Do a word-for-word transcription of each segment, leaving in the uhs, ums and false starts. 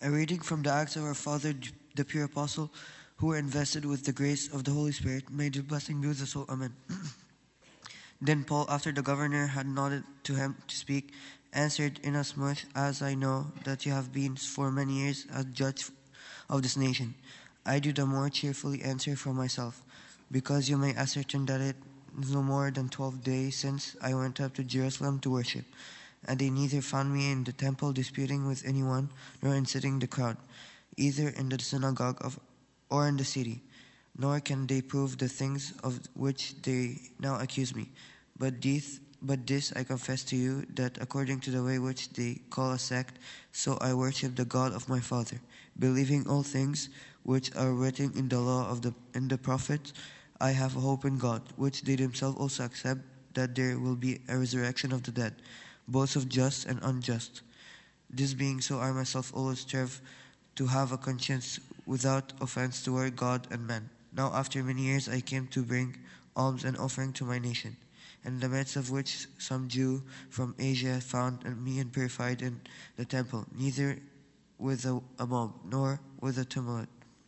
A reading from the Acts of our Father, the pure apostle, who were invested with the grace of the Holy Spirit. May the blessing be with us all. Amen. Then Paul, after the governor had nodded to him to speak, answered, Inasmuch as I know that you have been for many years a judge of this nation, I do the more cheerfully answer for myself, because you may ascertain that it is no more than twelve days since I went up to Jerusalem to worship, and they neither found me in the temple disputing with anyone, nor inciting the crowd, either in the synagogue of, or in the city. Nor can they prove the things of which they now accuse me. But this, but this I confess to you, that according to the way which they call a sect, so I worship the God of my father, believing all things which are written in the law of the in the prophets. I have a hope in God, which they themselves also accept, that there will be a resurrection of the dead, both of just and unjust. This being so, I myself always strive to have a conscience without offense toward God and man. Now after many years I came to bring alms and offering to my nation, in the midst of which some Jew from Asia found me and purified in the temple, neither with a, a mob, nor with a tumult.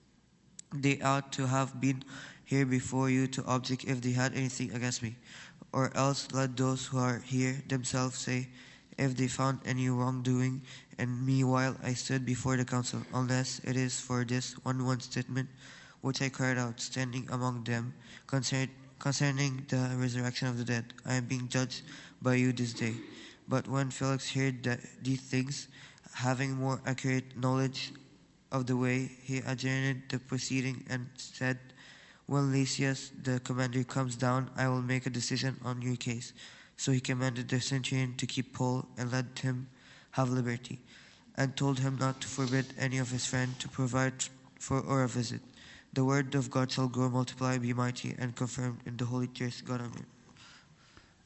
They ought to have been here before you to object if they had anything against me, or else let those who are here themselves say if they found any wrongdoing in me while I stood before the council, unless it is for this one one statement which I cried out, standing among them, concern, concerning the resurrection of the dead. I am being judged by you this day. But when Felix heard that these things, having more accurate knowledge of the way, he adjourned the proceeding and said, When Lysias the commander comes down, I will make a decision on your case. So he commanded the centurion to keep Paul and let him have liberty, and told him not to forbid any of his friends to provide for or a visit. The word of God shall grow, multiply, be mighty, and confirmed in the Holy Church. God, amen.